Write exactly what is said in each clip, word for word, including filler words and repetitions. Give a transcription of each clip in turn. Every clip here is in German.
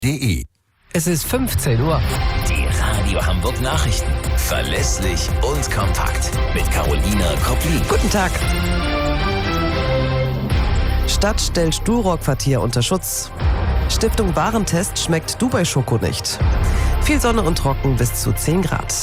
de. Es ist fünfzehn Uhr. Die Radio Hamburg Nachrichten. Verlässlich und kompakt. Mit Carolina Kopplin. Guten Tag. Stadt stellt Stuhlrohrquartier unter Schutz. Stiftung Warentest schmeckt Dubai-Schoko nicht. Viel Sonne und trocken bis zu zehn Grad.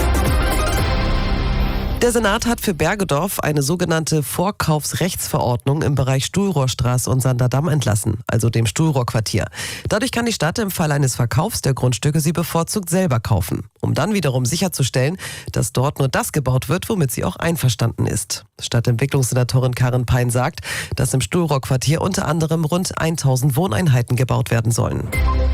Der Senat hat für Bergedorf eine sogenannte Vorkaufsrechtsverordnung im Bereich Stuhlrohrstraße und Sanderdamm entlassen, also dem Stuhlrohrquartier. Dadurch kann die Stadt im Fall eines Verkaufs der Grundstücke sie bevorzugt selber kaufen, um dann wiederum sicherzustellen, dass dort nur das gebaut wird, womit sie auch einverstanden ist. Stadtentwicklungssenatorin Karin Pein sagt, dass im Stuhlrohrquartier unter anderem rund tausend Wohneinheiten gebaut werden sollen.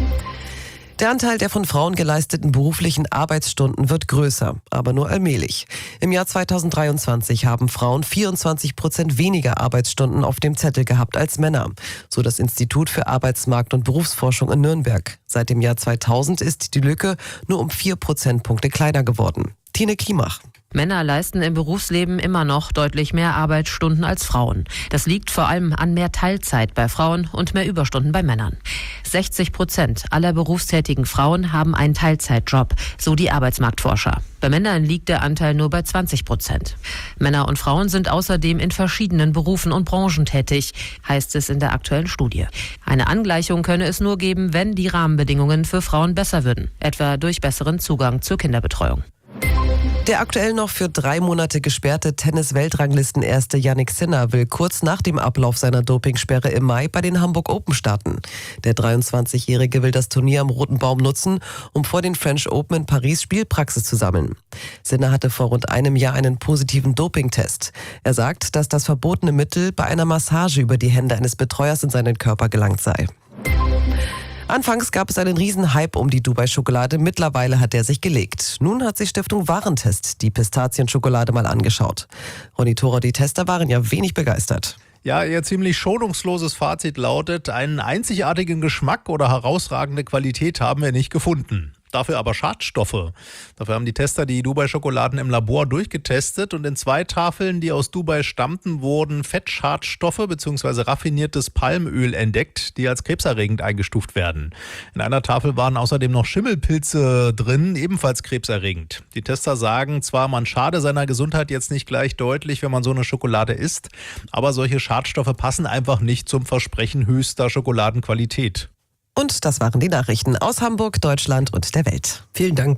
Der Anteil der von Frauen geleisteten beruflichen Arbeitsstunden wird größer, aber nur allmählich. Im Jahr zweitausenddreiundzwanzig haben Frauen vierundzwanzig Prozent weniger Arbeitsstunden auf dem Zettel gehabt als Männer, so das Institut für Arbeitsmarkt- und Berufsforschung in Nürnberg. Seit dem Jahr zweitausend ist die Lücke nur um vier Prozentpunkte kleiner geworden. Tine Klimach. Männer leisten im Berufsleben immer noch deutlich mehr Arbeitsstunden als Frauen. Das liegt vor allem an mehr Teilzeit bei Frauen und mehr Überstunden bei Männern. sechzig Prozent aller berufstätigen Frauen haben einen Teilzeitjob, so die Arbeitsmarktforscher. Bei Männern liegt der Anteil nur bei zwanzig Prozent. Männer und Frauen sind außerdem in verschiedenen Berufen und Branchen tätig, heißt es in der aktuellen Studie. Eine Angleichung könne es nur geben, wenn die Rahmenbedingungen für Frauen besser würden, etwa durch besseren Zugang zur Kinderbetreuung. Der aktuell noch für drei Monate gesperrte Tennis-Weltranglisten-Erste Jannik Sinner will kurz nach dem Ablauf seiner Dopingsperre im Mai bei den Hamburg Open starten. Der dreiundzwanzigjährige will das Turnier am Roten Baum nutzen, um vor den French Open in Paris Spielpraxis zu sammeln. Sinner hatte vor rund einem Jahr einen positiven Dopingtest. Er sagt, dass das verbotene Mittel bei einer Massage über die Hände eines Betreuers in seinen Körper gelangt sei. Anfangs gab es einen riesen Hype um die Dubai-Schokolade, mittlerweile hat der sich gelegt. Nun hat sich Stiftung Warentest die Pistazienschokolade mal angeschaut. Ronny Thora, die Tester waren ja wenig begeistert. Ja, ihr ziemlich schonungsloses Fazit lautet, einen einzigartigen Geschmack oder herausragende Qualität haben wir nicht gefunden. Dafür aber Schadstoffe. Dafür haben die Tester die Dubai-Schokoladen im Labor durchgetestet und in zwei Tafeln, die aus Dubai stammten, wurden Fettschadstoffe bzw. raffiniertes Palmöl entdeckt, die als krebserregend eingestuft werden. In einer Tafel waren außerdem noch Schimmelpilze drin, ebenfalls krebserregend. Die Tester sagen zwar, man schade seiner Gesundheit jetzt nicht gleich deutlich, wenn man so eine Schokolade isst, aber solche Schadstoffe passen einfach nicht zum Versprechen höchster Schokoladenqualität. Und das waren die Nachrichten aus Hamburg, Deutschland und der Welt. Vielen Dank.